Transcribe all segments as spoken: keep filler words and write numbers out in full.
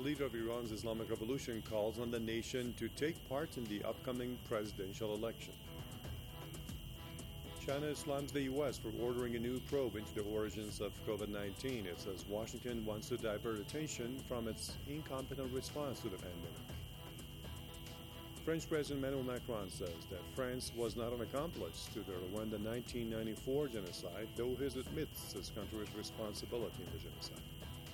The leader of Iran's Islamic Revolution calls on the nation to take part in the upcoming presidential election. China slams the U S for ordering a new probe into the origins of COVID nineteen. It says Washington wants to divert attention from its incompetent response to the pandemic. French President Emmanuel Macron says that France was not an accomplice to the Rwanda nineteen ninety-four genocide, though he admits his country's responsibility in the genocide.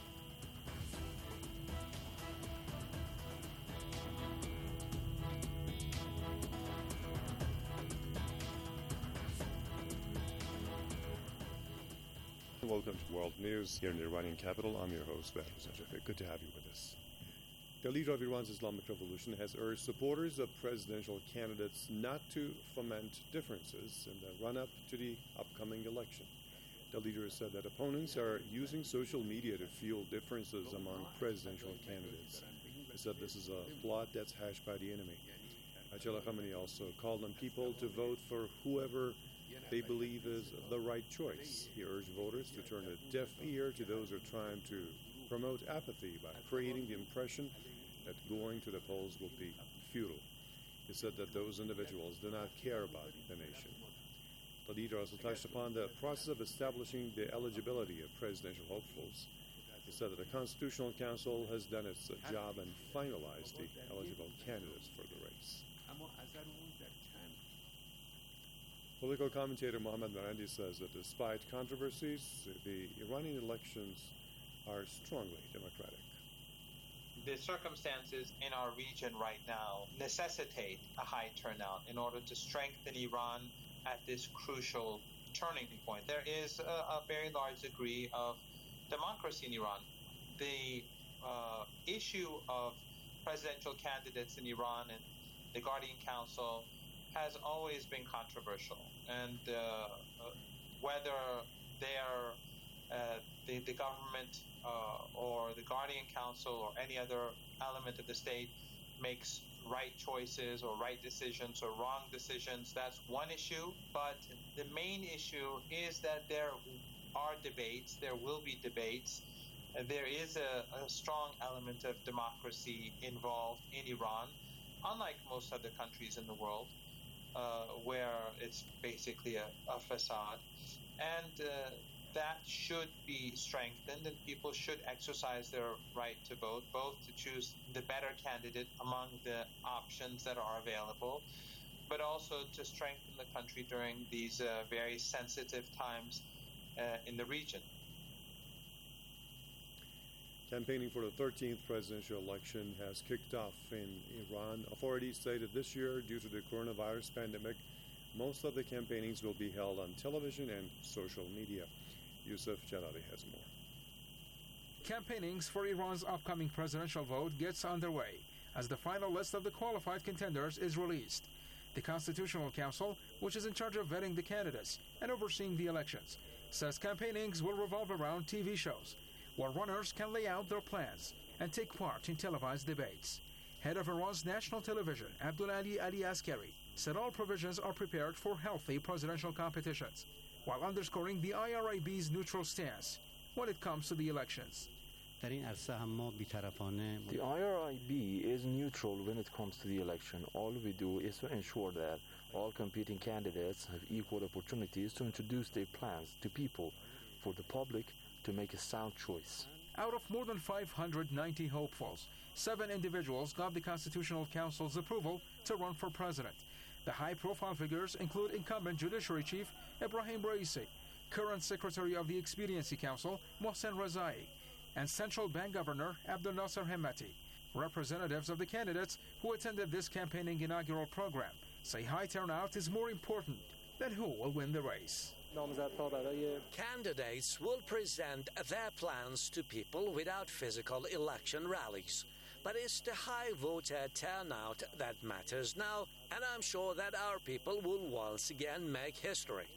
Welcome to World News here in the Iranian capital. I'm your host, Behruz Najafeh. Good to have you with us. The leader of Iran's Islamic Revolution has urged supporters of presidential candidates not to foment differences in the run-up to the upcoming election. The leader has said that opponents are using social media to fuel differences among presidential candidates. He said this is a plot that's hatched by the enemy. Ayatollah Khamenei also called on people to vote for whoever they believe is the right choice. He urged voters to turn a deaf ear to those who are trying to promote apathy by creating the impression that going to the polls will be futile. He said that those individuals do not care about the nation. The leader also touched upon the process of establishing the eligibility of presidential hopefuls. He said that the Constitutional Council has done its job and finalized the eligible candidates for the race. Political commentator Mohammad Marandi says that despite controversies, the Iranian elections are strongly democratic. The circumstances in our region right now necessitate a high turnout in order to strengthen Iran at this crucial turning point. There is a, a very large degree of democracy in Iran. The uh, issue of presidential candidates in Iran and the Guardian Council has always been controversial, and uh, uh, whether they're uh, the, the government uh, or the Guardian Council or any other element of the state makes right choices or right decisions or wrong decisions, that's one issue. But the main issue is that there are debates, there will be debates. Uh, there is a, a strong element of democracy involved in Iran, unlike most other countries in the world. Uh, where it's basically a, a facade. And uh, that should be strengthened, and people should exercise their right to vote, both to choose the better candidate among the options that are available, but also to strengthen the country during these uh, very sensitive times uh, in the region. Campaigning for the thirteenth presidential election has kicked off in Iran. Authorities say that this year, due to the coronavirus pandemic, most of the campaignings will be held on television and social media. Yusuf Jalali has more. Campaignings for Iran's upcoming presidential vote gets underway as the final list of the qualified contenders is released. The Constitutional Council, which is in charge of vetting the candidates and overseeing the elections, says campaignings will revolve around T V shows, where runners can lay out their plans and take part in televised debates. Head of Iran's national television, Abdulali Ali Askari, said all provisions are prepared for healthy presidential competitions, while underscoring the I R I B's neutral stance when it comes to the elections. The I R I B is neutral when it comes to the election. All we do is to ensure that all competing candidates have equal opportunities to introduce their plans to people, for the public to make a sound choice. Out of more than five hundred ninety hopefuls, seven individuals got the Constitutional Council's approval to run for president. The high-profile figures include incumbent Judiciary Chief Ebrahim Raisi, current Secretary of the Expediency Council Mohsen Rezai, and Central Bank Governor Abdel Nasser Hemmati. Representatives of the candidates who attended this campaigning inaugural program say high turnout is more important than who will win the race. Candidates will present their plans to people without physical election rallies. But it's the high voter turnout that matters now, and I'm sure that our people will once again make history.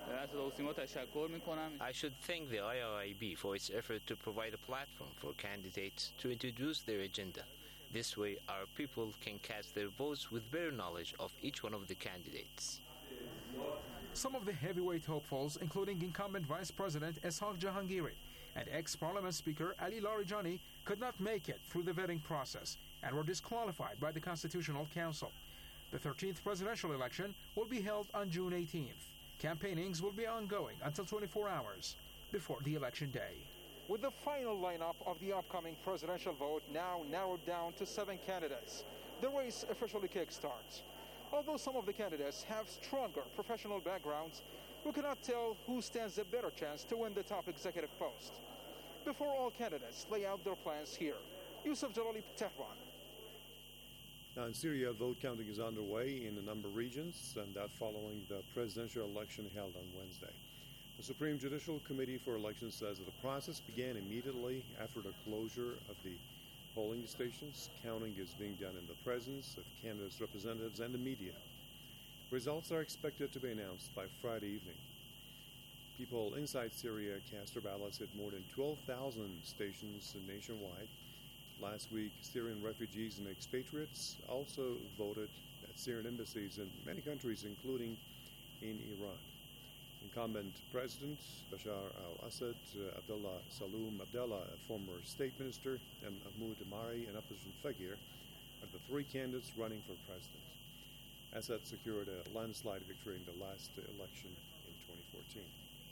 I should thank the I R I B for its effort to provide a platform for candidates to introduce their agenda. This way, our people can cast their votes with better knowledge of each one of the candidates. Some of the heavyweight hopefuls, including incumbent Vice President Ishaq Jahangiri and ex-Parliament Speaker Ali Larijani could not make it through the vetting process and were disqualified by the Constitutional Council. The thirteenth presidential election will be held on June eighteenth. Campaignings will be ongoing until twenty-four hours before the election day. With the final lineup of the upcoming presidential vote now narrowed down to seven candidates, the race officially kickstarts. Although some of the candidates have stronger professional backgrounds, we cannot tell who stands a better chance to win the top executive post. Before all candidates lay out their plans here, Yusuf Jalali, Tehran. Now in Syria, vote counting is underway in a number of regions, and that following the presidential election held on Wednesday. The Supreme Judicial Committee for Elections says that the process began immediately after the closure of the polling stations. Counting is being done in the presence of candidates' representatives and the media. Results are expected to be announced by Friday evening. People inside Syria cast their ballots at more than twelve thousand stations nationwide. Last week, Syrian refugees and expatriates also voted at Syrian embassies in many countries, including in Iran. Incumbent President Bashar al-Assad, uh, Abdullah Saloum Abdullah, a former state minister, and Mahmoud Mari, an opposition figure, are the three candidates running for president. Assad secured a landslide victory in the last election in twenty fourteen.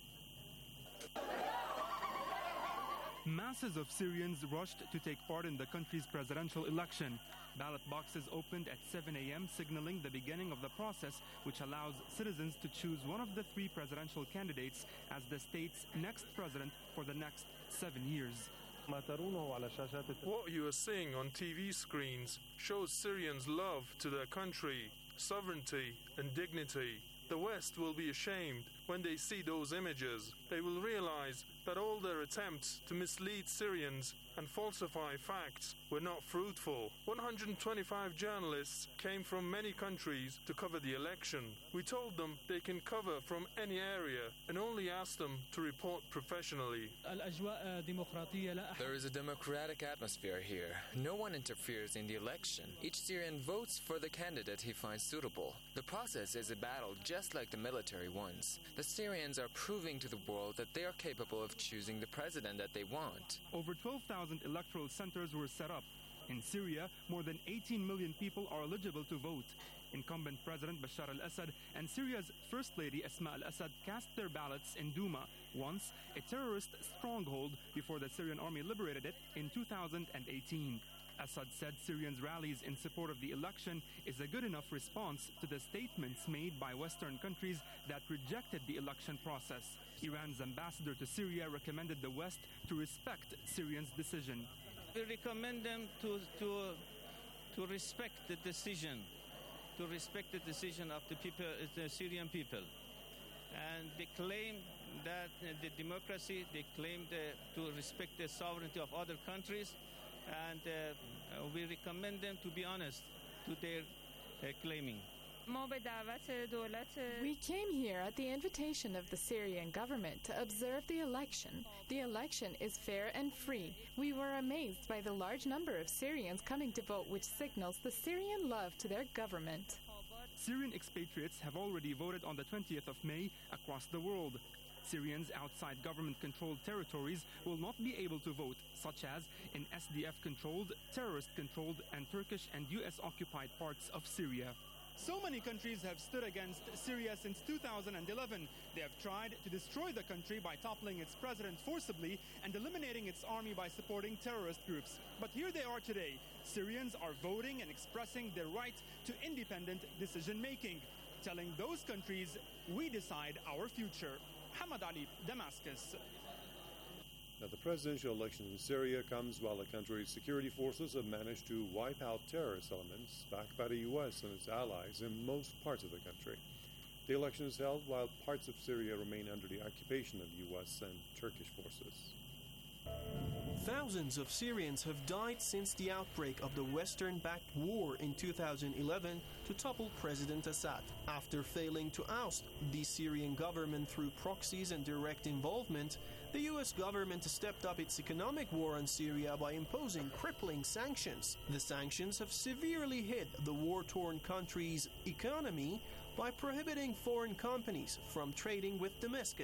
Masses of Syrians rushed to take part in the country's presidential election. Ballot boxes opened at seven a.m., signaling the beginning of the process, which allows citizens to choose one of the three presidential candidates as the state's next president for the next seven years. What you are seeing on T V screens shows Syrians' love to their country, sovereignty, and dignity. The West will be ashamed when they see those images. They will realize that all their attempts to mislead Syrians and falsify facts were not fruitful. one hundred twenty-five journalists came from many countries to cover the election. We told them they can cover from any area and only asked them to report professionally. There is a democratic atmosphere here. No one interferes in the election. Each Syrian votes for the candidate he finds suitable. The process is a battle just like the military ones. The Syrians are proving to the world that they are capable of choosing the president that they want. Over twelve thousand electoral centers were set up. In Syria, more than eighteen million people are eligible to vote. Incumbent President Bashar al-Assad and Syria's First Lady Asma al-Assad cast their ballots in Douma, once a terrorist stronghold before the Syrian army liberated it in two thousand eighteen. Assad said Syrians' rallies in support of the election is a good enough response to the statements made by Western countries that rejected the election process. Iran's ambassador to Syria recommended the West to respect Syrians' decision. We recommend them to, to, to respect the decision, to respect the decision of the people, the Syrian people. And they claim that uh, the democracy, they claim the, to respect the sovereignty of other countries. And uh, we recommend them to be honest to their uh, claiming. We came here at the invitation of the Syrian government to observe the election. The election is fair and free. We were amazed by the large number of Syrians coming to vote, which signals the Syrian love to their government. Syrian expatriates have already voted on the twentieth of May across the world. Syrians outside government-controlled territories will not be able to vote, such as in S D F-controlled, terrorist-controlled, and Turkish and U S-occupied parts of Syria. So many countries have stood against Syria since two thousand eleven. They have tried to destroy the country by toppling its president forcibly and eliminating its army by supporting terrorist groups. But here they are today. Syrians are voting and expressing their right to independent decision-making, telling those countries, we decide our future. Hamad Ali, Damascus. Now, the presidential election in Syria comes while the country's security forces have managed to wipe out terrorist elements backed by the U S and its allies in most parts of the country. The election is held while parts of Syria remain under the occupation of U S and Turkish forces. Thousands of Syrians have died since the outbreak of the Western-backed war in two thousand eleven to topple President Assad. After failing to oust the Syrian government through proxies and direct involvement, the U S government stepped up its economic war on Syria by imposing crippling sanctions. The sanctions have severely hit the war-torn country's economy by prohibiting foreign companies from trading with Damascus.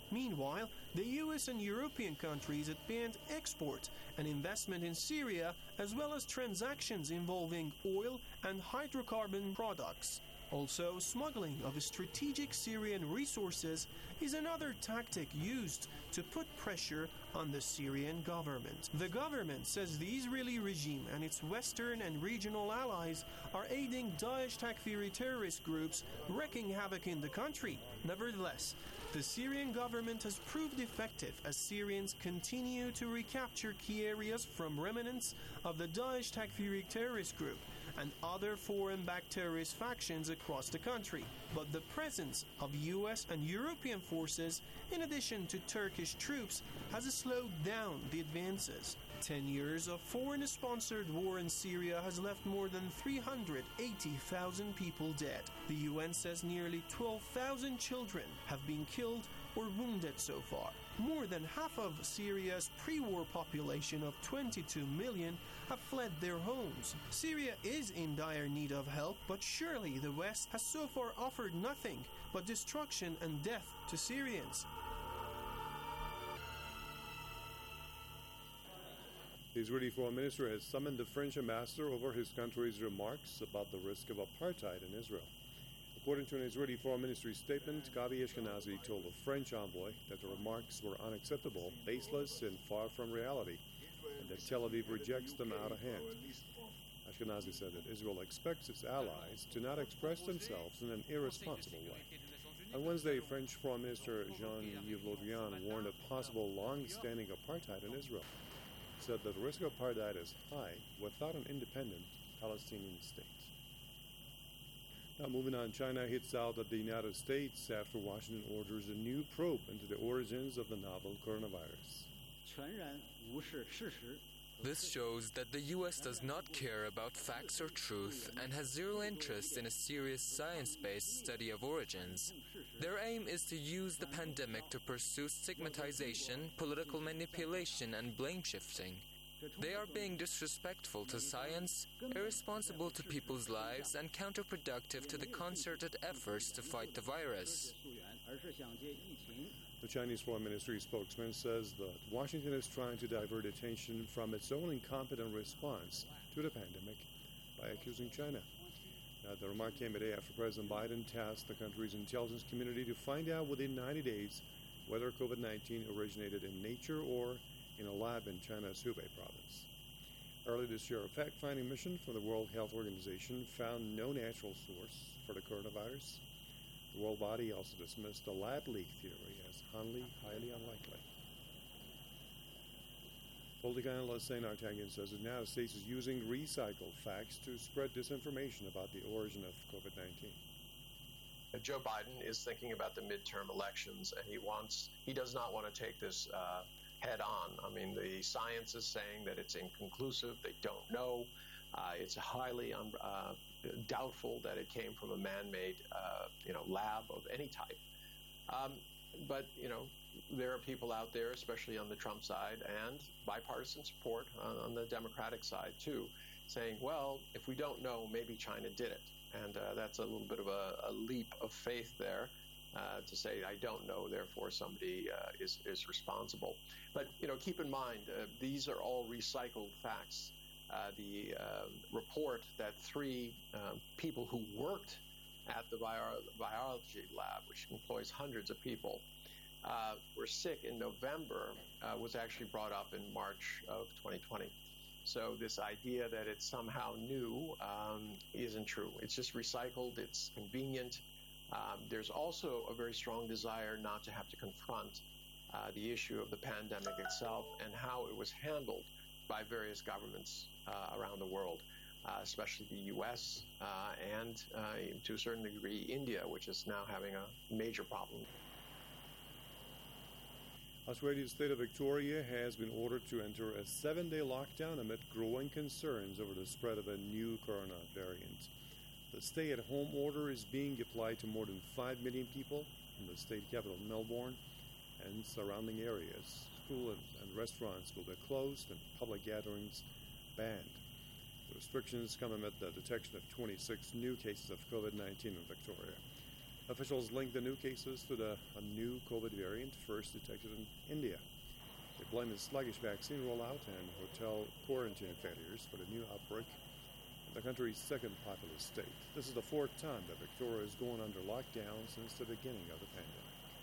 Meanwhile, the U S and European countries had banned export and investment in Syria, as well as transactions involving oil and hydrocarbon products. Also, smuggling of strategic Syrian resources is another tactic used to put pressure on the Syrian government. The government says the Israeli regime and its Western and regional allies are aiding Daesh Takfiri terrorist groups wreaking havoc in the country. Nevertheless, the Syrian government has proved effective as Syrians continue to recapture key areas from remnants of the Daesh Takfiri terrorist group and other foreign-backed terrorist factions across the country. But the presence of U S and European forces, in addition to Turkish troops, has slowed down the advances. Ten years of foreign-sponsored war in Syria has left more than three hundred eighty thousand people dead. The U N says nearly twelve thousand children have been killed or wounded so far. More than half of Syria's pre-war population of twenty-two million have fled their homes. Syria is in dire need of help, but surely the West has so far offered nothing but destruction and death to Syrians. The Israeli Foreign Minister has summoned the French ambassador over his country's remarks about the risk of apartheid in Israel. According to an Israeli Foreign Ministry statement, Gabi Ashkenazi told a French envoy that the remarks were unacceptable, baseless, and far from reality, and that Tel Aviv rejects them out of hand. Ashkenazi said that Israel expects its allies to not express themselves in an irresponsible way. On Wednesday, French Foreign Minister Jean-Yves Le Drian warned of possible long-standing apartheid in Israel. He said that the risk of apartheid is high without an independent Palestinian state. Now moving on, China hits out at the United States after Washington orders a new probe into the origins of the novel coronavirus. This shows that the U S does not care about facts or truth and has zero interest in a serious science-based study of origins. Their aim is to use the pandemic to pursue stigmatization, political manipulation, and blame shifting. They are being disrespectful to science, irresponsible to people's lives, and counterproductive to the concerted efforts to fight the virus. The Chinese Foreign Ministry spokesman says that Washington is trying to divert attention from its own incompetent response to the pandemic by accusing China. Now, the remark came a day after President Biden tasked the country's intelligence community to find out within ninety days whether COVID nineteen originated in nature or in a lab in China's Hubei province. Early this year, a fact-finding mission from the World Health Organization found no natural source for the coronavirus. The world body also dismissed the lab leak theory as highly, highly unlikely. Political analyst Sain Artangian says the United States is using recycled facts to spread disinformation about the origin of COVID nineteen. Joe Biden is thinking about the midterm elections, and he wants, he does not want to take this uh, head on. I mean, the science is saying that it's inconclusive. They don't know. Uh, it's highly un, uh, doubtful that it came from a man-made, uh, you know, lab of any type. Um, but, you know, there are people out there, especially on the Trump side, and bipartisan support on, on the Democratic side, too, saying, well, if we don't know, maybe China did it. And uh, that's a little bit of a, a leap of faith there. Uh, to say, I don't know, therefore somebody uh, is, is responsible. But, you know, keep in mind, uh, these are all recycled facts. Uh, the uh, report that three uh, people who worked at the bio- biology lab, which employs hundreds of people, uh, were sick in November, uh, was actually brought up in March of twenty twenty. So this idea that it's somehow new um, isn't true. It's just recycled, it's convenient. Um, there's also a very strong desire not to have to confront uh, the issue of the pandemic itself and how it was handled by various governments uh, around the world, uh, especially the U S uh, and uh, to a certain degree India, which is now having a major problem. Australia's state of Victoria has been ordered to enter a seven-day lockdown amid growing concerns over the spread of a new corona variant. The stay-at-home order is being applied to more than five million people in the state capital, Melbourne, and surrounding areas. Schools and restaurants will be closed and public gatherings banned. The restrictions come amid the detection of twenty-six new cases of COVID nineteen in Victoria. Officials link the new cases to the a new COVID variant first detected in India. They blame the sluggish vaccine rollout and hotel quarantine failures for the new outbreak in the country's second populous state. This is the fourth time that Victoria is going under lockdown since the beginning of the pandemic.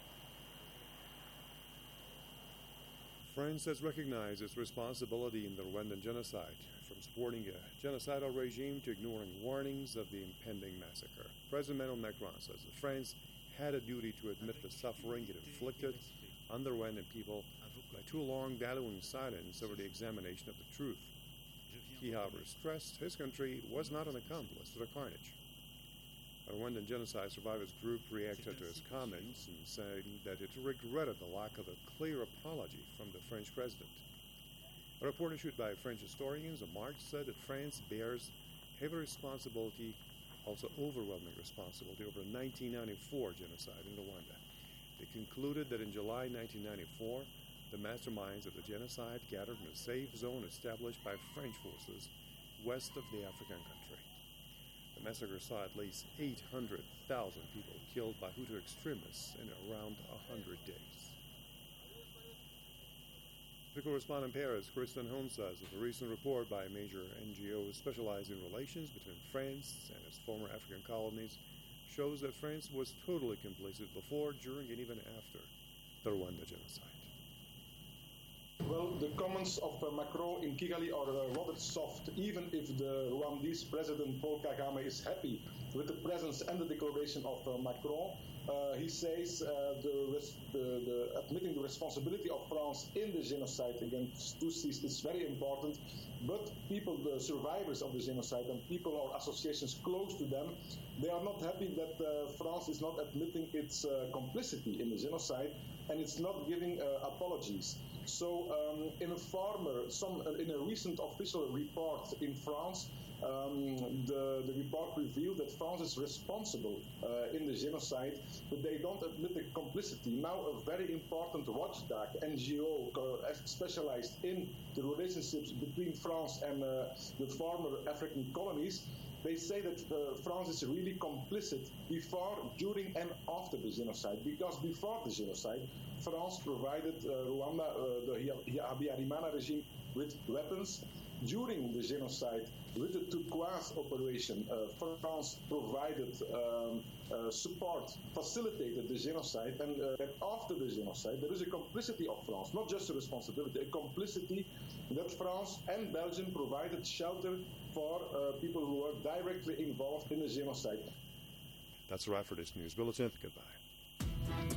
France has recognized its responsibility in the Rwandan genocide, from supporting a genocidal regime to ignoring warnings of the impending massacre. President Emmanuel Macron says that France had a duty to admit the suffering it inflicted on the Rwandan people by too long valuing silence over the examination of the truth. He, however, stressed his country was not an accomplice to the carnage. A Rwandan genocide survivors group reacted to his comments and saying that it regretted the lack of a clear apology from the French president. A report issued by French historians in March said that France bears heavy responsibility, also overwhelming responsibility, over the nineteen ninety-four genocide in Rwanda. They concluded that in July nineteen ninety-four, the masterminds of the genocide gathered in a safe zone established by French forces west of the African country. The massacre saw at least eight hundred thousand people killed by Hutu extremists in around one hundred days. The correspondent in Paris, Kristen Holmes, says that a recent report by a major N G O specializing in relations between France and its former African colonies shows that France was totally complicit before, during, and even after the Rwanda genocide. Well, the comments of uh, Macron in Kigali are uh, rather soft, even if the Rwandese president Paul Kagame is happy with the presence and the declaration of uh, Macron. Uh, he says uh, the, res- the, the admitting the responsibility of France in the genocide against Tutsis is very important, but people, the survivors of the genocide and people or associations close to them, they are not happy that uh, France is not admitting its uh, complicity in the genocide and it's not giving uh, apologies. So um, in a farmer, some uh, in a recent official report in France, um, the, the report revealed that France is responsible uh, in the genocide, but they don't admit the complicity. Now a very important watchdog N G O uh, specialized in the relationships between France and uh, the former African colonies, they say that uh, France is really complicit before, during and after the genocide, because before the genocide, France provided uh, Rwanda, uh, the Habyarimana regime, with weapons. During the genocide, with the Turquoise operation, uh, France provided um, uh, support, facilitated the genocide, and uh, after the genocide, there is a complicity of France, not just a responsibility, a complicity that France and Belgium provided shelter for uh, people who were directly involved in the genocide. That's a wrap for this news bulletin. Goodbye.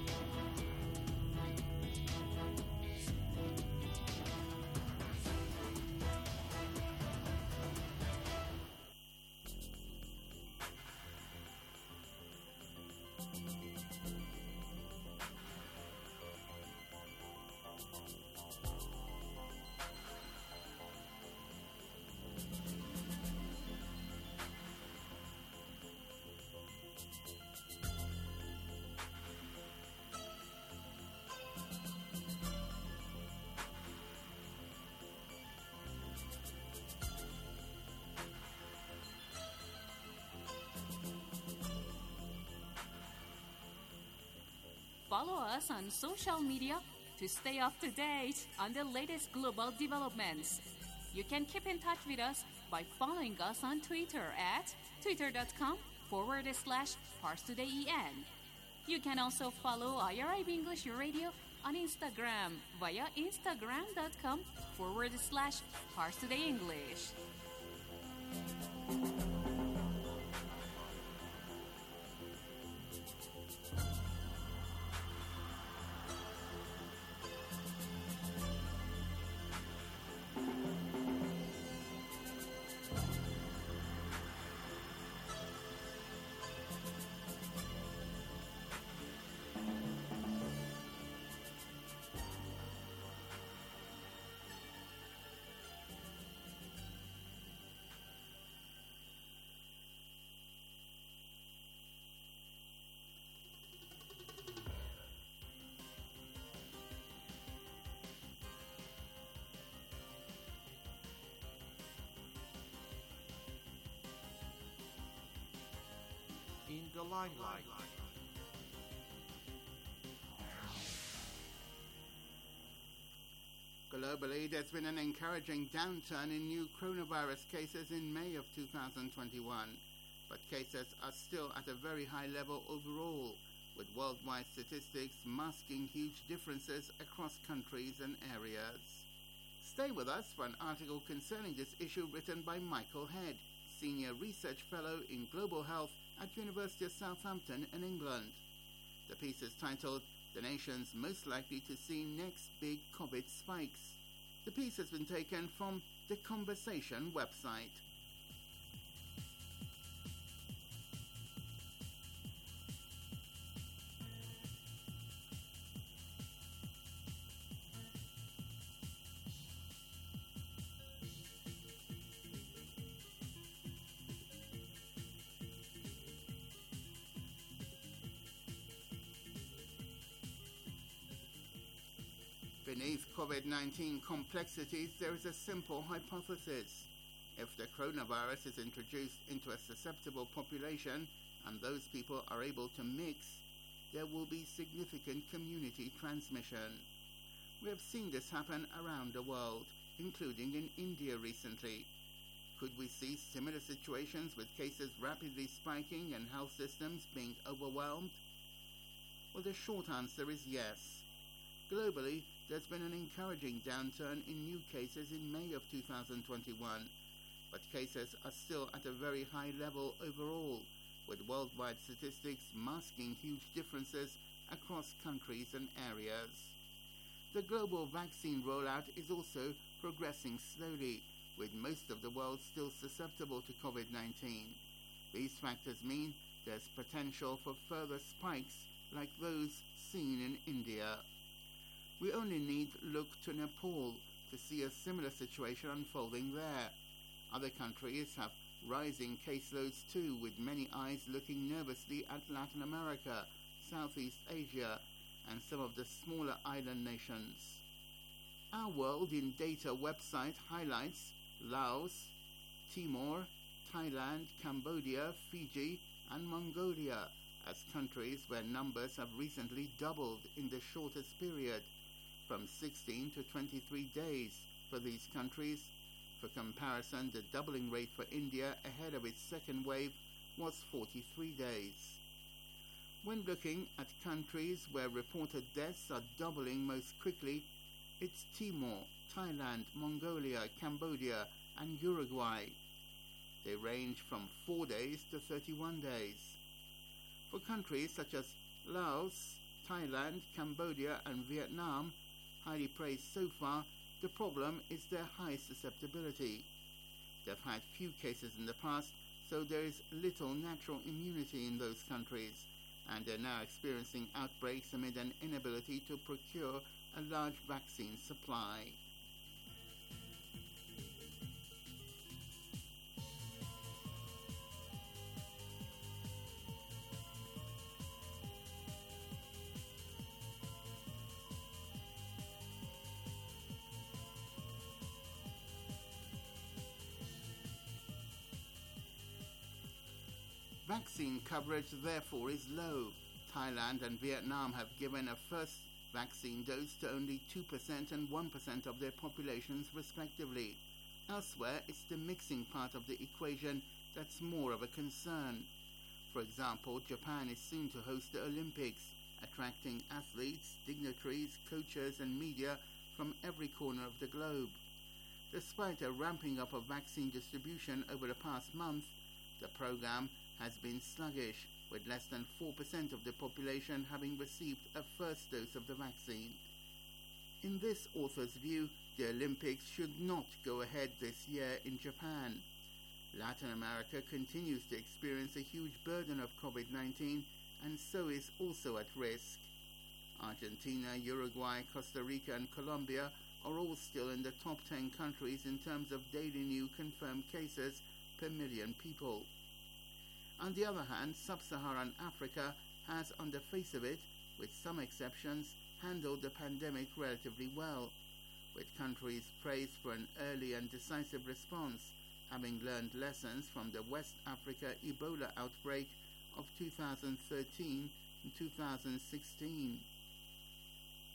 Follow us on social media to stay up to date on the latest global developments. You can keep in touch with us by following us on Twitter at twitter.com forward slash ParsTodayEN. You can also follow I R I B English Radio on Instagram via instagram.com forward slash ParsTodayEnglish. In the limelight. Globally, there's been an encouraging downturn in new coronavirus cases in May of two thousand twenty-one, but cases are still at a very high level overall, with worldwide statistics masking huge differences across countries and areas. Stay with us for an article concerning this issue written by Michael Head, Senior Research Fellow in Global Health at University of Southampton in England. The piece is titled, "The Nations Most Likely to See Next Big COVID Spikes." The piece has been taken from the Conversation website. Beneath COVID nineteen complexities, there is a simple hypothesis. If the coronavirus is introduced into a susceptible population and those people are able to mix, there will be significant community transmission. We have seen this happen around the world, including in India recently. Could we see similar situations with cases rapidly spiking and health systems being overwhelmed? Well, the short answer is yes. Globally, there's been an encouraging downturn in new cases in May of two thousand twenty-one, but cases are still at a very high level overall, with worldwide statistics masking huge differences across countries and areas. The global vaccine rollout is also progressing slowly, with most of the world still susceptible to COVID nineteen. These factors mean there's potential for further spikes like those seen in India. We only need look to Nepal to see a similar situation unfolding there. Other countries have rising caseloads too, with many eyes looking nervously at Latin America, Southeast Asia, and some of the smaller island nations. Our World in Data website highlights Laos, Timor, Thailand, Cambodia, Fiji, and Mongolia as countries where numbers have recently doubled in the shortest period, from sixteen to twenty-three days for these countries. For comparison, the doubling rate for India ahead of its second wave was forty-three days. When looking at countries where reported deaths are doubling most quickly, it's Timor, Thailand, Mongolia, Cambodia, and Uruguay. They range from four days to thirty-one days. For countries such as Laos, Thailand, Cambodia, and Vietnam, highly praised so far, the problem is their high susceptibility. They've had few cases in the past, so there is little natural immunity in those countries, and they're now experiencing outbreaks amid an inability to procure a large vaccine supply. Vaccine coverage, therefore, is low. Thailand and Vietnam have given a first vaccine dose to only two percent and one percent of their populations, respectively. Elsewhere, it's the mixing part of the equation that's more of a concern. For example, Japan is soon to host the Olympics, attracting athletes, dignitaries, coaches, and media from every corner of the globe. Despite a ramping up of vaccine distribution over the past month, the program has been sluggish, with less than four percent of the population having received a first dose of the vaccine. In this author's view, the Olympics should not go ahead this year in Japan. Latin America continues to experience a huge burden of COVID nineteen, and so is also at risk. Argentina, Uruguay, Costa Rica, and Colombia are all still in the top ten countries in terms of daily new confirmed cases per million people. On the other hand, sub-Saharan Africa has, on the face of it, with some exceptions, handled the pandemic relatively well, with countries praised for an early and decisive response, having learned lessons from the West Africa Ebola outbreak of two thousand thirteen and two thousand sixteen. Of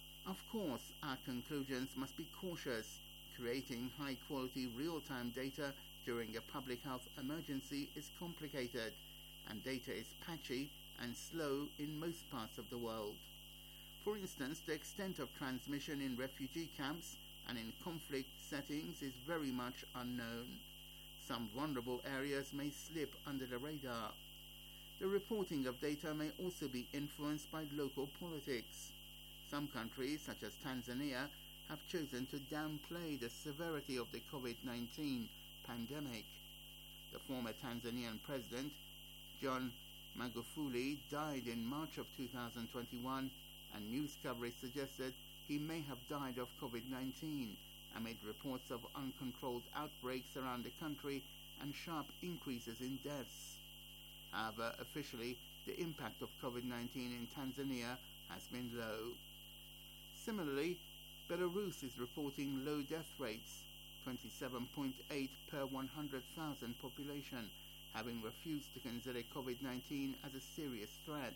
course, our conclusions must be cautious. Creating high-quality real-time data during a public health emergency is complicated, and data is patchy and slow in most parts of the world. For instance, the extent of transmission in refugee camps and in conflict settings is very much unknown. Some vulnerable areas may slip under the radar. The reporting of data may also be influenced by local politics. Some countries, such as Tanzania, have chosen to downplay the severity of the COVID nineteen pandemic. The former Tanzanian president, John Magufuli, died in March of two thousand twenty-one, and news coverage suggested he may have died of COVID nineteen amid reports of uncontrolled outbreaks around the country and sharp increases in deaths. However, officially, the impact of COVID nineteen in Tanzania has been low. Similarly, Belarus is reporting low death rates, twenty-seven point eight per one hundred thousand population, having refused to consider COVID nineteen as a serious threat.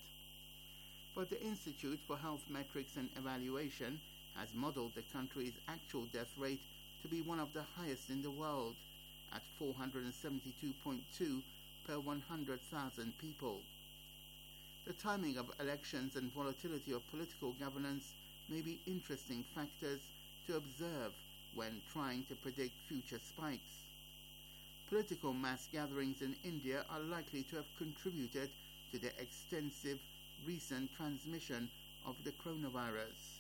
But the Institute for Health Metrics and Evaluation has modeled the country's actual death rate to be one of the highest in the world, at four hundred seventy-two point two per one hundred thousand people. The timing of elections and volatility of political governance may be interesting factors to observe when trying to predict future spikes. Political mass gatherings in India are likely to have contributed to the extensive recent transmission of the coronavirus.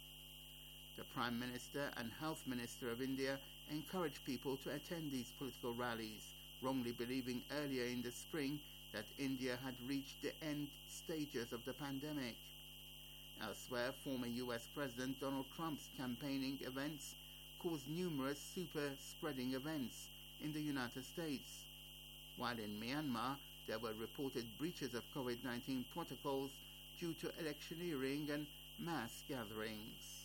The Prime Minister and Health Minister of India encouraged people to attend these political rallies, wrongly believing earlier in the spring that India had reached the end stages of the pandemic. Elsewhere, former U S President Donald Trump's campaigning events caused numerous super-spreading events in the United States, while in Myanmar there were reported breaches of COVID nineteen protocols due to electioneering and mass gatherings.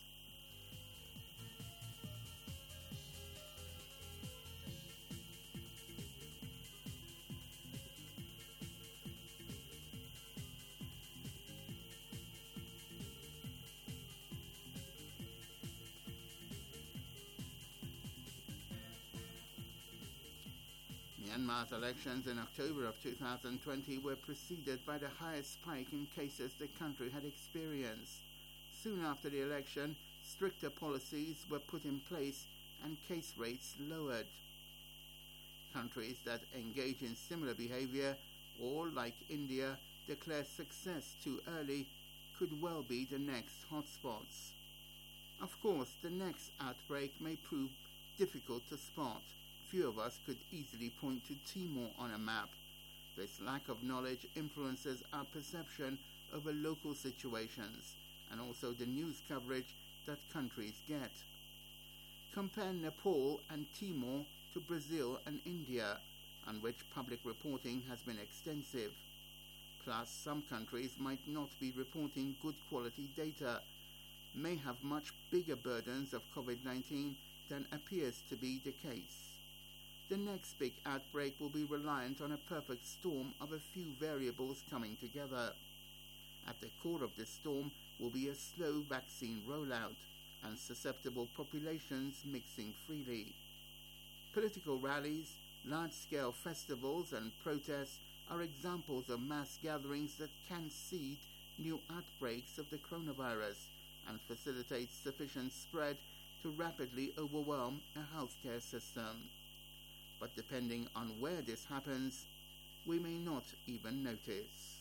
Myanmar's elections in October of two thousand twenty were preceded by the highest spike in cases the country had experienced. Soon after the election, stricter policies were put in place and case rates lowered. Countries that engage in similar behavior or, like India, declare success too early could well be the next hotspots. Of course, the next outbreak may prove difficult to spot. Few of us could easily point to Timor on a map. This lack of knowledge influences our perception over local situations and also the news coverage that countries get. Compare Nepal and Timor to Brazil and India, on which public reporting has been extensive. Plus, some countries might not be reporting good quality data, may have much bigger burdens of COVID nineteen than appears to be the case. The next big outbreak will be reliant on a perfect storm of a few variables coming together. At the core of this storm will be a slow vaccine rollout and susceptible populations mixing freely. Political rallies, large-scale festivals and protests are examples of mass gatherings that can seed new outbreaks of the coronavirus and facilitate sufficient spread to rapidly overwhelm a healthcare system. But depending on where this happens, we may not even notice.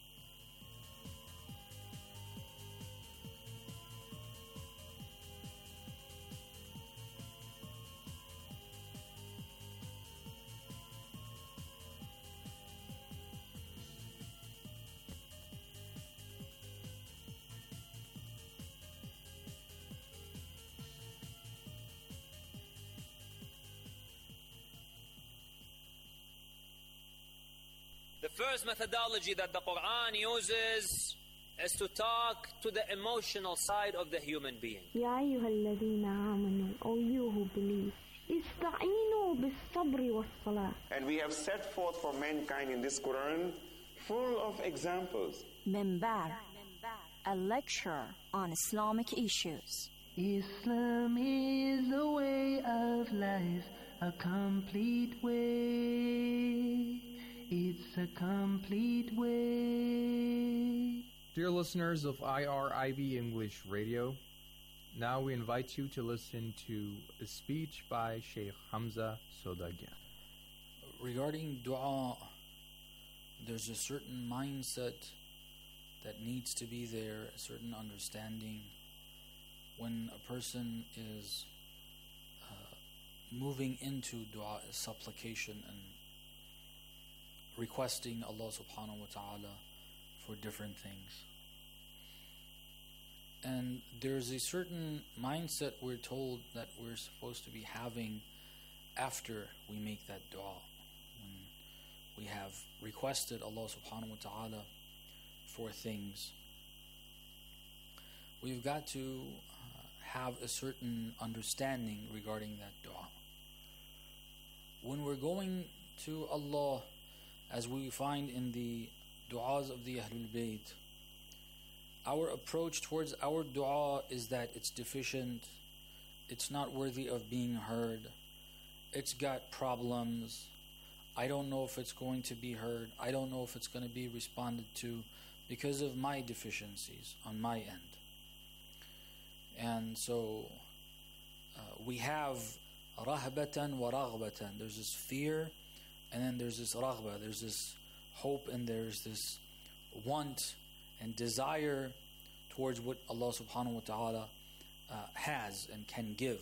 The first methodology that the Quran uses is to talk to the emotional side of the human being. يا أيها الذين آمنوا, O you who believe, استعينوا بالصبر والصلاة. And we have set forth for mankind in this Quran full of examples. من بعد a lecture on Islamic issues. Islam is a way of life, a complete way. It's a complete way. Dear listeners of I R I B English Radio, now we invite you to listen to a speech by Sheikh Hamza Sodagian. Regarding dua, there's a certain mindset that needs to be there, a certain understanding. When a person is uh, moving into dua, supplication and requesting Allah subhanahu wa ta'ala for different things. And there's a certain mindset we're told that we're supposed to be having after we make that dua. When we have requested Allah subhanahu wa ta'ala for things, we've got to uh, have a certain understanding regarding that dua. When we're going to Allah, as we find in the du'as of the Ahlul Bayt, our approach towards our dua is that it's deficient, it's not worthy of being heard, it's got problems, I don't know if it's going to be heard, I don't know if it's going to be responded to because of my deficiencies on my end. And so uh, we have rahbatan wa raghbatan. There's this fear, and then there's this raghba, there's this hope, and there's this want and desire towards what Allah subhanahu wa ta'ala uh, has and can give.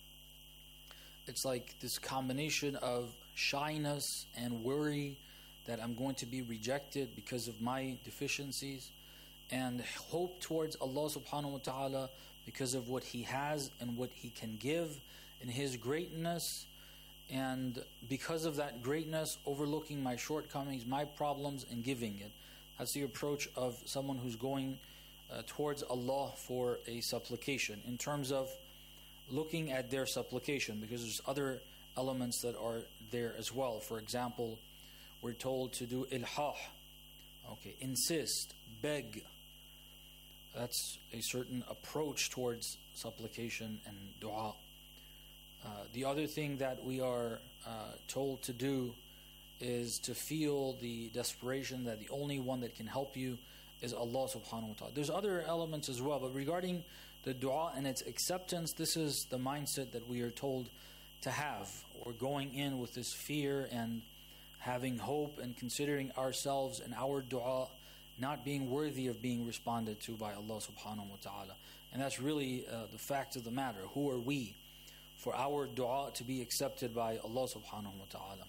It's like this combination of shyness and worry that I'm going to be rejected because of my deficiencies, and hope towards Allah subhanahu wa ta'ala because of what He has and what He can give in His greatness, and because of that greatness, overlooking my shortcomings, my problems, and giving it. That's the approach of someone who's going uh, towards Allah for a supplication, in terms of looking at their supplication, because there's other elements that are there as well. For example, we're told to do ilhah, okay, insist, beg. That's a certain approach towards supplication and dua. Uh, the other thing that we are uh, told to do is to feel the desperation that the only one that can help you is Allah subhanahu wa ta'ala. There's other elements as well, but regarding the dua and its acceptance, this is the mindset that we are told to have. We're going in with this fear and having hope and considering ourselves and our dua not being worthy of being responded to by Allah subhanahu wa ta'ala. And that's really uh, the fact of the matter. Who are we for our dua to be accepted by Allah subhanahu wa ta'ala?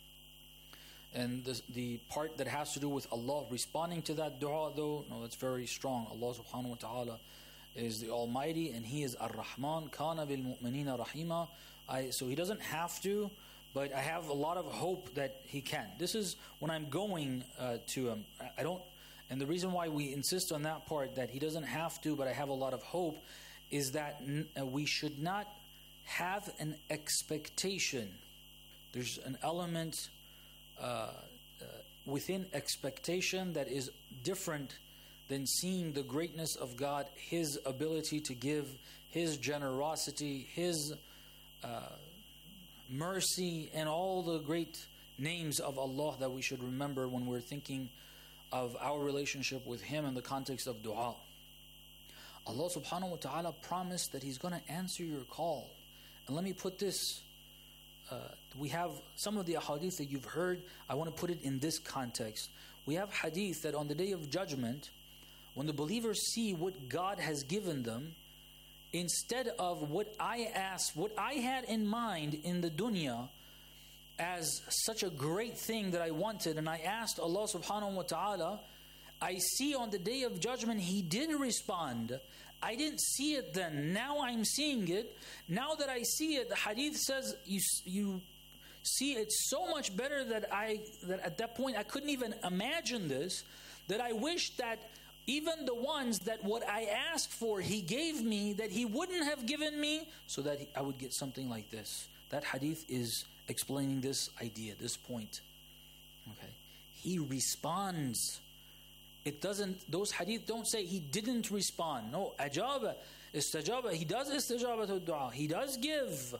And the, the part that has to do with Allah responding to that dua, though, no, that's very strong. Allah subhanahu wa ta'ala is the Almighty, and He is Ar-Rahman, Kana bil mu'minina rahima. I, so He doesn't have to, but I have a lot of hope that He can. This is when I'm going uh, to Him. I don't, and the reason why we insist on that part, that He doesn't have to, but I have a lot of hope, is that n- uh, we should not have an expectation. There's an element uh, uh, within expectation that is different than seeing the greatness of God, His ability to give, His generosity, His uh, mercy, and all the great names of Allah that we should remember when we're thinking of our relationship with Him in the context of dua. Allah subhanahu wa ta'ala promised that He's going to answer your call. And let me put this, uh, we have some of the hadith that you've heard, I want to put it in this context. We have hadith that on the Day of Judgment, when the believers see what God has given them, instead of what I asked, what I had in mind in the dunya as such a great thing that I wanted, and I asked Allah subhanahu wa ta'ala, I see on the Day of Judgment He did respond. I didn't see it then. Now I'm seeing it. Now that I see it, the hadith says you you see it so much better that I that at that point I couldn't even imagine this, that I wish that even the ones that what I asked for He gave me, that He wouldn't have given me, so that I would get something like this. That hadith is explaining this idea, this point. Okay, He responds It doesn't, those hadith don't say he didn't respond. No, ajaba, istajaba, he does istajaba to dua. He does give.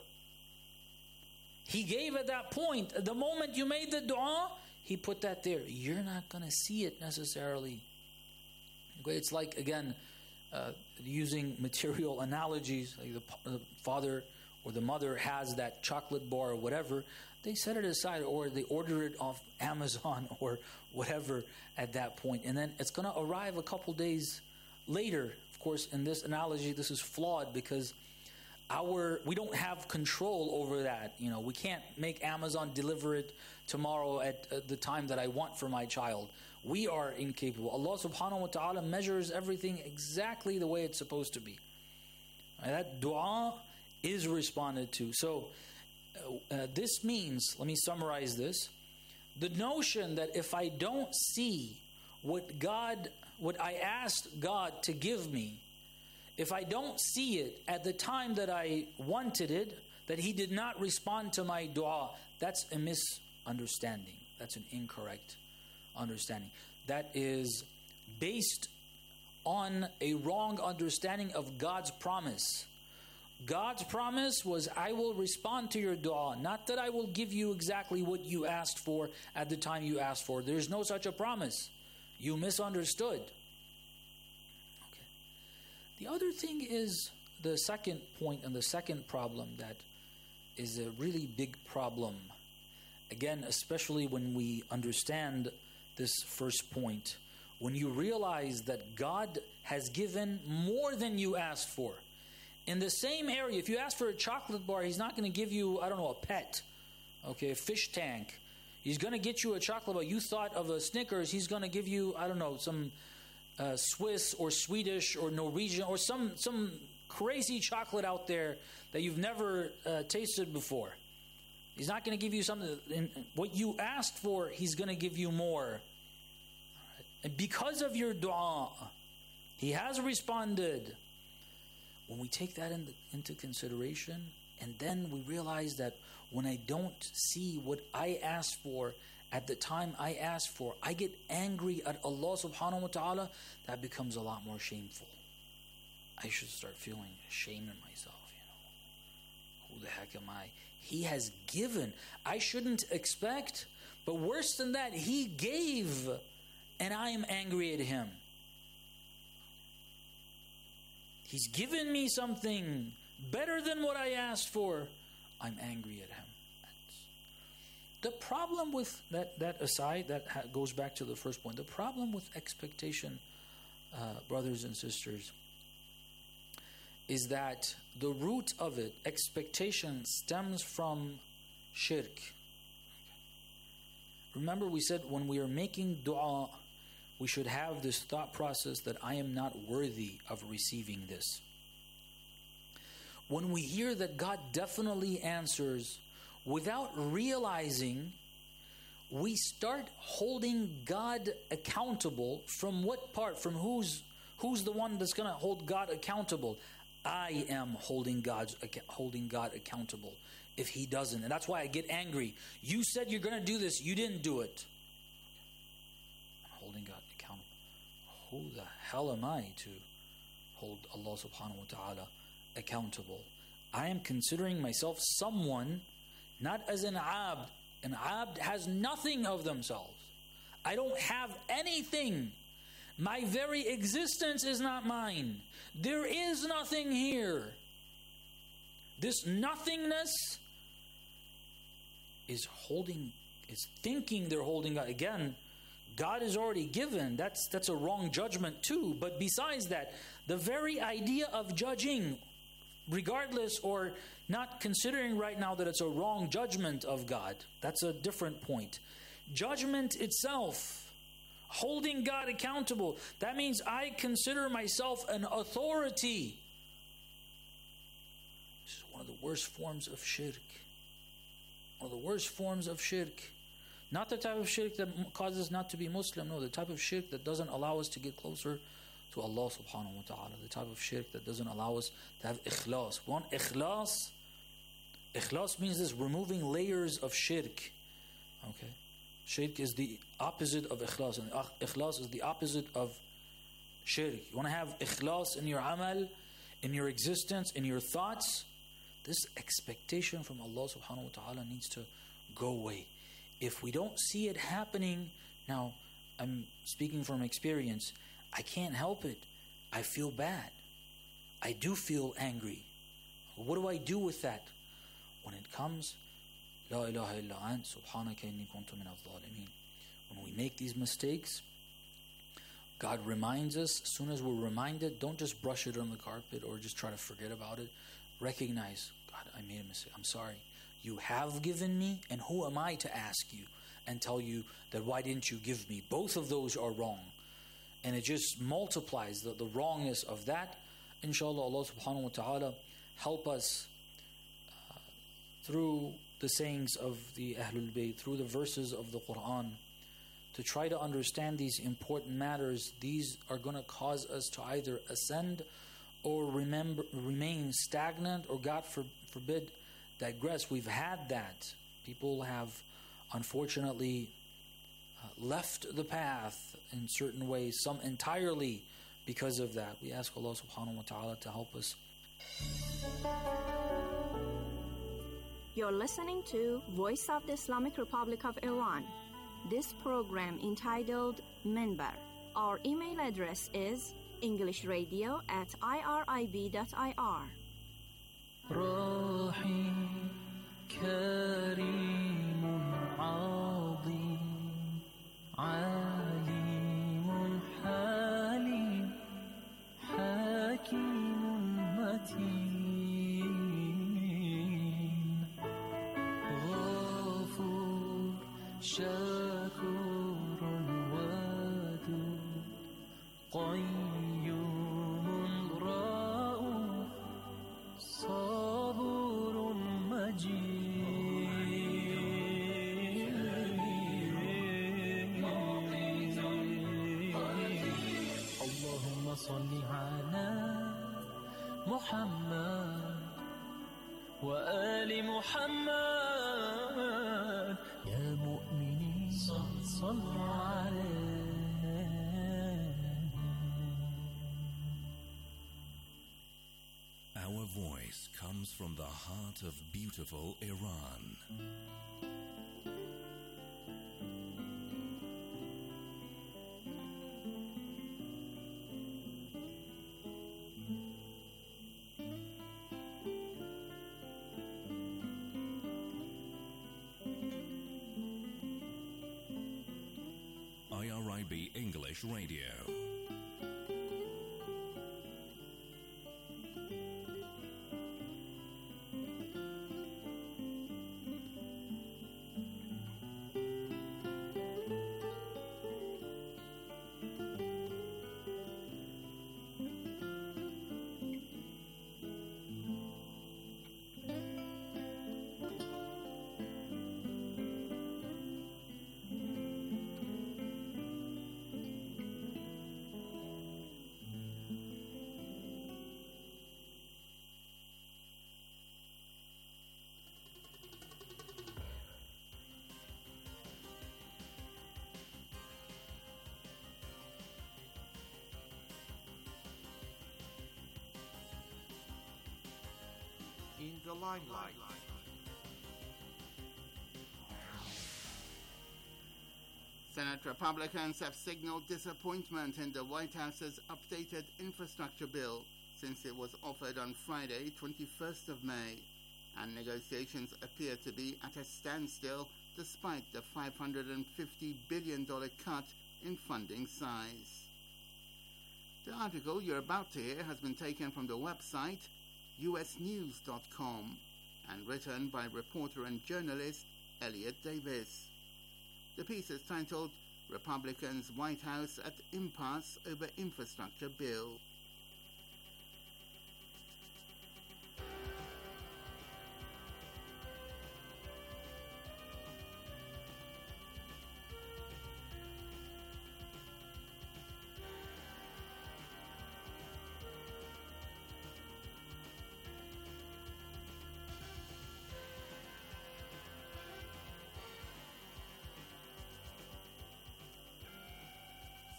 He gave at that point. At the moment you made the dua, he put that there. You're not going to see it necessarily. It's like, again, uh, using material analogies, like the, the father or the mother has that chocolate bar or whatever, they set it aside or they order it off Amazon or whatever at that point. And then it's going to arrive a couple days later. Of course, in this analogy, this is flawed because our we don't have control over that. You know, we can't make Amazon deliver it tomorrow at uh, the time that I want for my child. We are incapable. Allah subhanahu wa ta'ala measures everything exactly the way it's supposed to be. And that dua is responded to. So uh, uh, this means, let me summarize this. The notion that if I don't see what God, what I asked God to give me, if I don't see it at the time that I wanted it, that He did not respond to my dua, that's a misunderstanding. That's an incorrect understanding. That is based on a wrong understanding of God's promise. God's promise was, I will respond to your dua, not that I will give you exactly what you asked for at the time you asked for. There's no such a promise. You misunderstood. Okay. The other thing is the second point and the second problem that is a really big problem. Again, especially when we understand this first point. When you realize that God has given more than you asked for. In the same area, if you ask for a chocolate bar, He's not going to give you, I don't know, a pet. Okay, a fish tank. He's going to get you a chocolate bar. You thought of a Snickers, He's going to give you, I don't know, some uh, Swiss or Swedish or Norwegian or some, some crazy chocolate out there that you've never uh, tasted before. He's not going to give you something, in, what you asked for, He's going to give you more. Right. And because of your dua, He has responded. When we take that in the, into consideration, and then we realize that when I don't see what I asked for at the time I asked for, I get angry at Allah subhanahu wa ta'ala, that becomes a lot more shameful. I should start feeling ashamed of myself, you know. Who the heck am I? He has given. I shouldn't expect, but worse than that, He gave, and I am angry at Him. He's given me something better than what I asked for. I'm angry at Him. The problem with that, that aside, that ha- goes back to the first point. The problem with expectation, uh, brothers and sisters, is that the root of it, expectation, stems from shirk. Remember, we said when we are making dua, we should have this thought process that I am not worthy of receiving this. When we hear that God definitely answers, without realizing, we start holding God accountable. From what part? From who's who's the one that's going to hold God accountable? I am holding God's holding God accountable if He doesn't. And that's why I get angry. You said you're going to do this, you didn't do it. I'm holding God accountable. Who the hell am I to hold Allah subhanahu wa ta'ala accountable? I am considering myself someone, not as an abd. An abd has nothing of themselves. I don't have anything. My very existence is not mine. There is nothing here. This nothingness is holding, is thinking they're holding God. Again, God is already given. That's that's a wrong judgment too. But besides that, the very idea of judging, regardless or not considering right now that it's a wrong judgment of God, that's a different point. Judgment itself, holding God accountable, that means I consider myself an authority. This is one of the worst forms of shirk. One of the worst forms of shirk. Not the type of shirk that causes us not to be Muslim. No, the type of shirk that doesn't allow us to get closer to Allah subhanahu wa ta'ala. The type of shirk that doesn't allow us to have ikhlas. We want ikhlas. Ikhlas means this, removing layers of shirk. Okay? Shirk is the opposite of ikhlas, and ikhlas is the opposite of shirk. You want to have ikhlas in your amal, in your existence, in your thoughts. This expectation from Allah subhanahu wa ta'ala needs to go away. If we don't see it happening, now I'm speaking from experience, I can't help it. I feel bad. I do feel angry. What do I do with that? When it comes, La ilaha illa ant, subhanaka inni kuntu min al-zalimin. When we make these mistakes, God reminds us. As soon as we're reminded, don't just brush it on the carpet or just try to forget about it. Recognize, God, I made a mistake. I'm sorry. You have given me, and who am I to ask you and tell you that why didn't you give me? Both of those are wrong. And it just multiplies the, the wrongness of that. Inshallah, Allah subhanahu wa ta'ala help us uh, through the sayings of the Ahlul Bayt, through the verses of the Quran, to try to understand these important matters. These are going to cause us to either ascend or remember, remain stagnant, or God for, forbid, digress. We've had that. People have unfortunately uh, left the path in certain ways, some entirely because of that. We ask Allah subhanahu wa ta'ala to help us. You're listening to Voice of the Islamic Republic of Iran. This program entitled Minbar. Our email address is englishradio at irib dot I R. رحيم كريم عظيم عليم حليم حكيم متين غفور شكور ودود قيوم رؤوف صبور مجيد اللهم صل على محمد وآل محمد يا مؤمنين صلوا عليه. Our voice comes from the heart of beautiful Iran. I R I B English Radio. In the limelight. Senate Republicans have signaled disappointment in the White House's updated infrastructure bill since it was offered on Friday, twenty-first of May, and negotiations appear to be at a standstill despite the five hundred fifty billion dollars cut in funding size. The article you're about to hear has been taken from the website U S news dot com and written by reporter and journalist Elliot Davis. The piece is titled Republicans' White House at Impasse over Infrastructure Bill.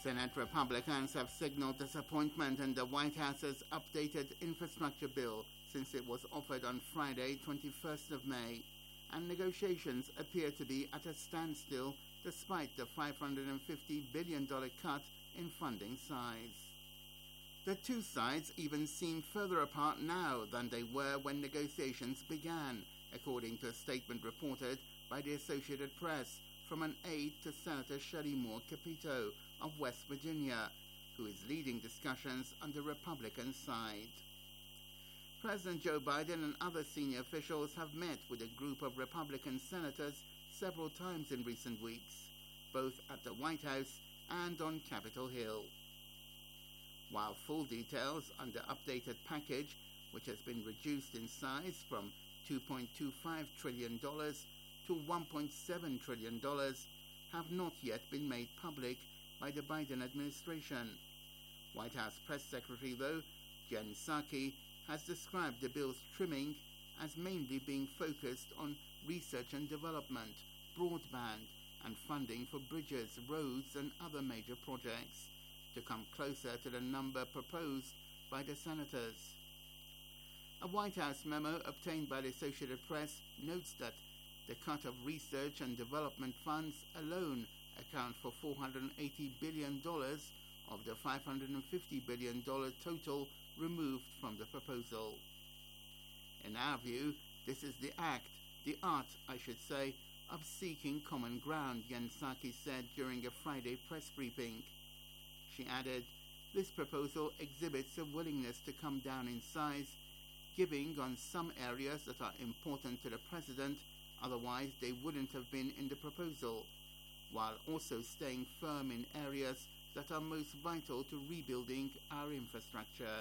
Senate Republicans have signaled disappointment in the White House's updated infrastructure bill since it was offered on Friday, twenty-first of May, and negotiations appear to be at a standstill despite the five hundred fifty billion dollars cut in funding size. The two sides even seem further apart now than they were when negotiations began, according to a statement reported by the Associated Press from an aide to Senator Shelley Moore Capito of West Virginia, who is leading discussions on the Republican side. President Joe Biden and other senior officials have met with a group of Republican senators several times in recent weeks, both at the White House and on Capitol Hill. While full details on the updated package, which has been reduced in size from two point two five trillion dollars to one point seven trillion dollars, have not yet been made public by the Biden administration. White House Press Secretary, though, Jen Psaki, has described the bill's trimming as mainly being focused on research and development, broadband, and funding for bridges, roads, and other major projects, to come closer to the number proposed by the senators. A White House memo obtained by the Associated Press notes that the cut of research and development funds alone account for four hundred eighty billion dollars of the five hundred fifty billion dollars total removed from the proposal. In our view, this is the act, the art, I should say, of seeking common ground, Jen Psaki said during a Friday press briefing. She added, this proposal exhibits a willingness to come down in size, giving on some areas that are important to the president, otherwise they wouldn't have been in the proposal, while also staying firm in areas that are most vital to rebuilding our infrastructure.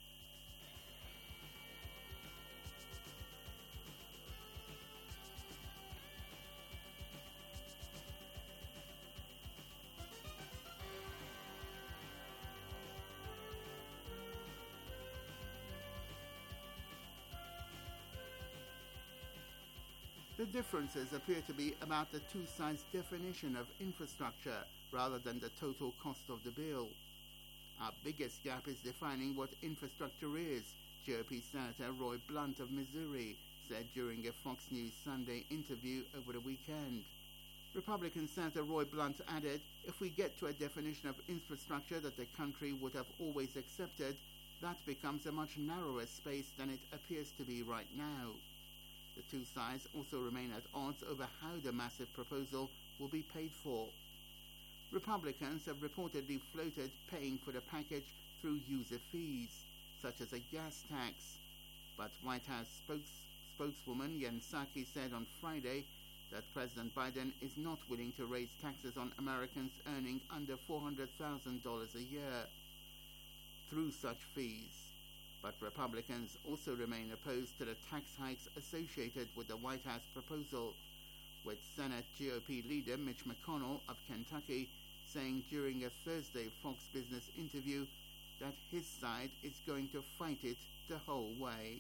The differences appear to be about the two sides' definition of infrastructure rather than the total cost of the bill. Our biggest gap is defining what infrastructure is, G O P Senator Roy Blunt of Missouri said during a Fox News Sunday interview over the weekend. Republican Senator Roy Blunt added, if we get to a definition of infrastructure that the country would have always accepted, that becomes a much narrower space than it appears to be right now. The two sides also remain at odds over how the massive proposal will be paid for. Republicans have reportedly floated paying for the package through user fees, such as a gas tax. But White House spokes, spokeswoman Jen Psaki said on Friday that President Biden is not willing to raise taxes on Americans earning under four hundred thousand dollars a year through such fees. But Republicans also remain opposed to the tax hikes associated with the White House proposal, with Senate G O P leader Mitch McConnell of Kentucky saying during a Thursday Fox Business interview that his side is going to fight it the whole way.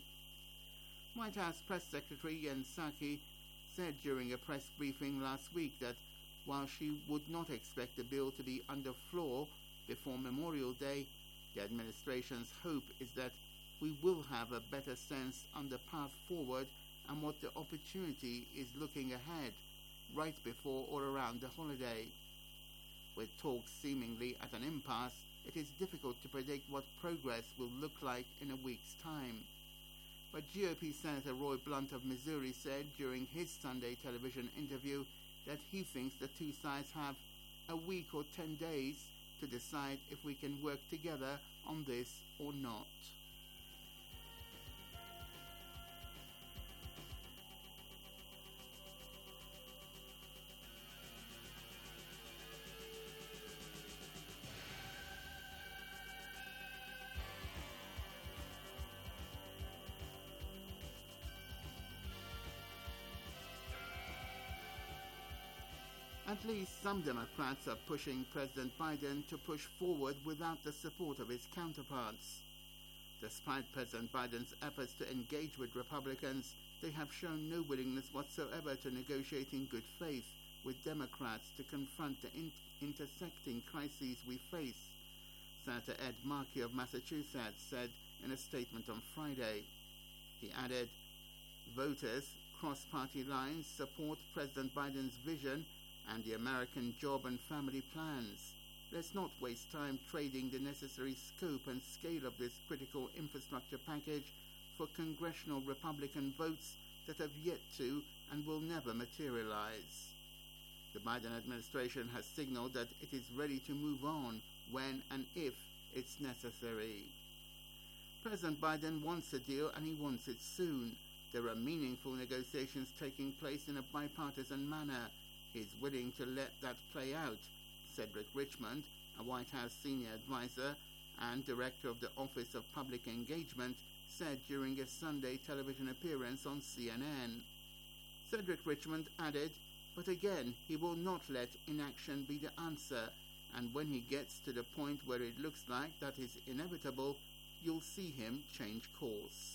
White House Press Secretary Jen Psaki said during a press briefing last week that while she would not expect the bill to be under floor before Memorial Day, the administration's hope is that we will have a better sense on the path forward and what the opportunity is looking ahead, right before or around the holiday. With talks seemingly at an impasse, it is difficult to predict what progress will look like in a week's time. But G O P Senator Roy Blunt of Missouri said during his Sunday television interview that he thinks the two sides have a week or ten days to decide if we can work together on this or not. At least some Democrats are pushing President Biden to push forward without the support of his counterparts. Despite President Biden's efforts to engage with Republicans, they have shown no willingness whatsoever to negotiate in good faith with Democrats to confront the in- intersecting crises we face, Senator Ed Markey of Massachusetts said in a statement on Friday. He added, voters cross party lines support President Biden's vision and the American job and family plans. Let's not waste time trading the necessary scope and scale of this critical infrastructure package for congressional Republican votes that have yet to and will never materialize. The Biden administration has signaled that it is ready to move on when and if it's necessary. President Biden wants a deal and he wants it soon. There are meaningful negotiations taking place in a bipartisan manner. He's willing to let that play out, Cedric Richmond, a White House senior advisor and director of the Office of Public Engagement, said during a Sunday television appearance on C N N. Cedric Richmond added, but again, he will not let inaction be the answer, and when he gets to the point where it looks like that is inevitable, you'll see him change course.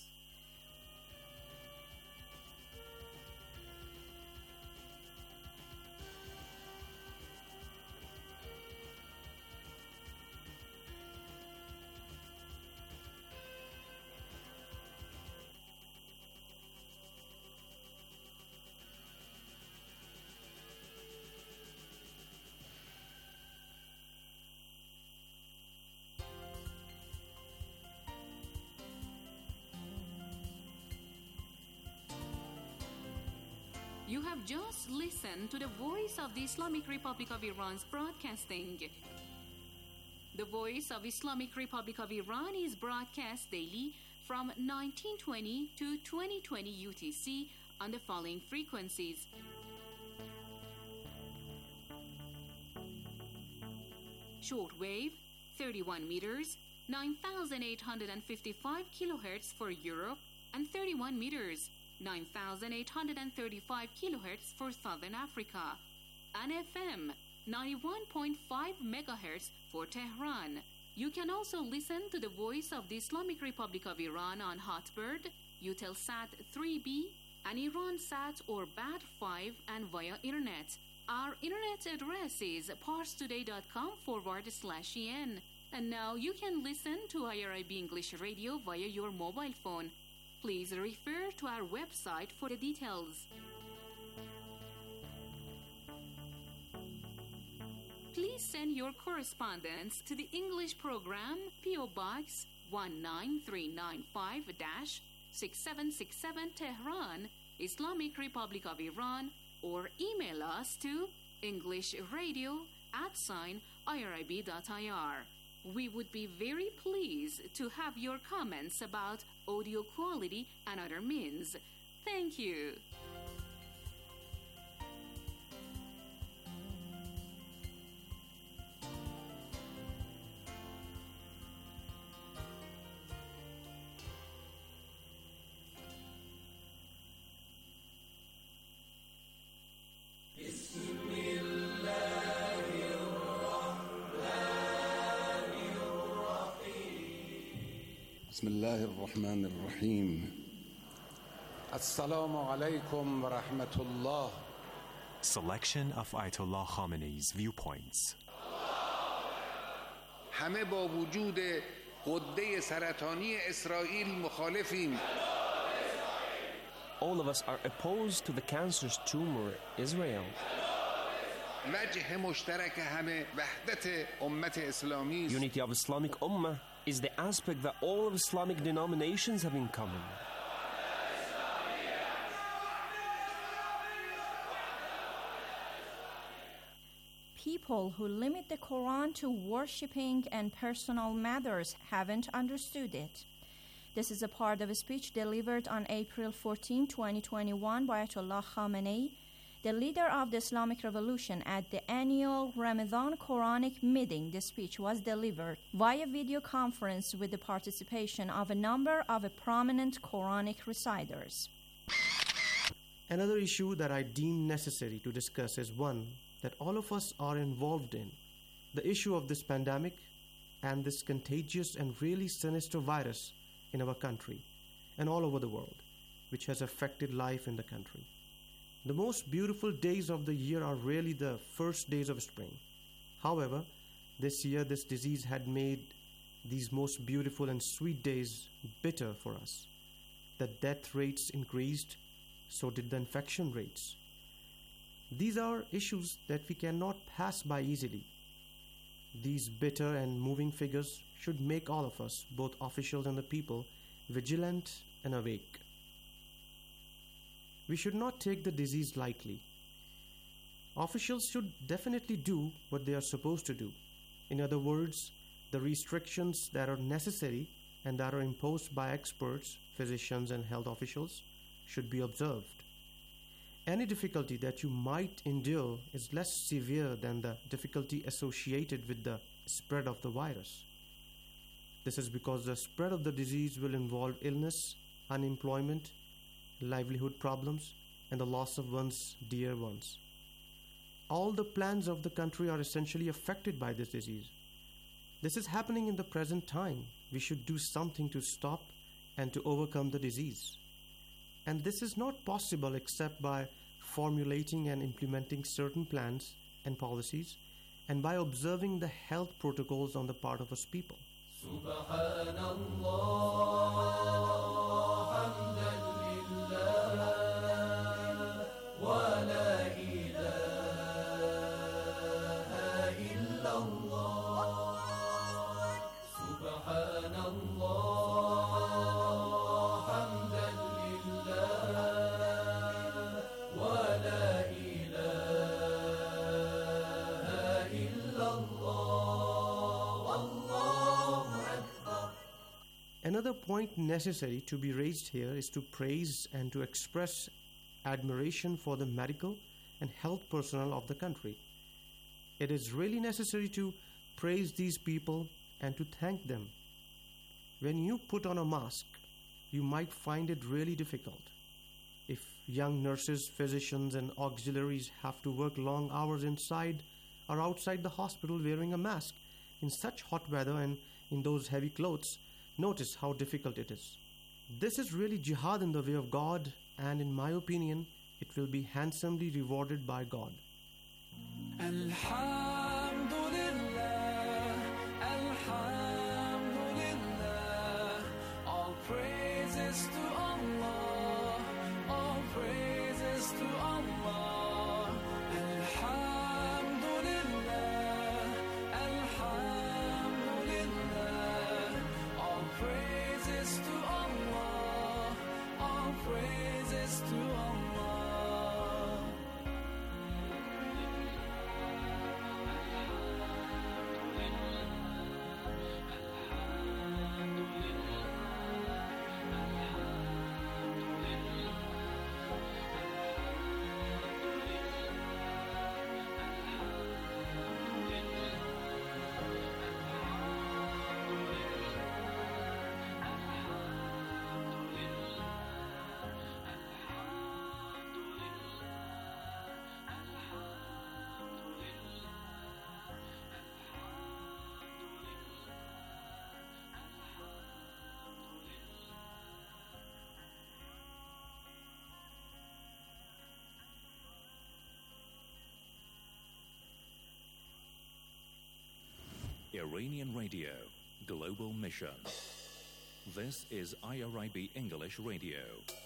You have just listened to the Voice of the Islamic Republic of Iran's broadcasting. The Voice of Islamic Republic of Iran is broadcast daily from nineteen twenty to twenty twenty U T C on the following frequencies. Shortwave, thirty-one meters, nine thousand eight hundred fifty-five kilohertz for Europe, and thirty-one meters, nine thousand eight hundred thirty-five kilohertz for Southern Africa, and F M ninety-one point five megahertz for Tehran. You can also listen to the Voice of the Islamic Republic of Iran on Hotbird, Eutelsat three B, and IranSat or B A D five, and via Internet. Our internet address is parstoday.com forward slash en. And now you can listen to I R I B English Radio via your mobile phone. Please refer to our website for the details. Please send your correspondence to the English program, P O Box one nine three nine five, six seven six seven, Tehran, Islamic Republic of Iran, or email us to englishradio at sign irib.ir. We would be very pleased to have your comments about audio quality and other means. Thank you. بسم الله الرحمن الرحيم السلام عليكم ورحمة الله. Selection of Ayatollah Khamenei's viewpoints. همه با وجود غده سرطانی اسرائیل مخالفیم. All of us are opposed to the cancerous tumor Israel. وجه مشترک همه وحدت امت اسلامی. Unity of Islamic Ummah is the aspect that all of Islamic denominations have in common. People who limit the Quran to worshipping and personal matters haven't understood it. This is a part of a speech delivered on April fourteenth, twenty twenty-one by Ayatollah Khamenei, the leader of the Islamic Revolution, at the annual Ramadan Quranic meeting. The speech was delivered via video conference with the participation of a number of prominent Quranic reciters. Another issue that I deem necessary to discuss is one that all of us are involved in, the issue of this pandemic and this contagious and really sinister virus in our country and all over the world, which has affected life in the country. The most beautiful days of the year are really the first days of spring. However, this year this disease had made these most beautiful and sweet days bitter for us. The death rates increased, so did the infection rates. These are issues that we cannot pass by easily. These bitter and moving figures should make all of us, both officials and the people, vigilant and awake. We should not take the disease lightly. Officials should definitely do what they are supposed to do. In other words, the restrictions that are necessary and that are imposed by experts, physicians, and health officials should be observed. Any difficulty that you might endure is less severe than the difficulty associated with the spread of the virus. This is because the spread of the disease will involve illness, unemployment, livelihood problems, and the loss of one's dear ones. All the plans of the country are essentially affected by this disease. This is happening in the present time. We should do something to stop and to overcome the disease. And this is not possible except by formulating and implementing certain plans and policies and by observing the health protocols on the part of us people. Another point necessary to be raised here is to praise and to express admiration for the medical and health personnel of the country. It is really necessary to praise these people and to thank them. When you put on a mask, you might find it really difficult. If young nurses, physicians, and auxiliaries have to work long hours inside or outside the hospital wearing a mask in such hot weather and in those heavy clothes, notice how difficult it is. This is really jihad in the way of God, and in my opinion, it will be handsomely rewarded by God. Alhamdulillah, Alhamdulillah, all praises to Allah, all praises to Allah. Alhamdulillah, Alhamdulillah, all praises to Allah, all praises to Allah. Iranian Radio, Global Mission. This is I R I B English Radio.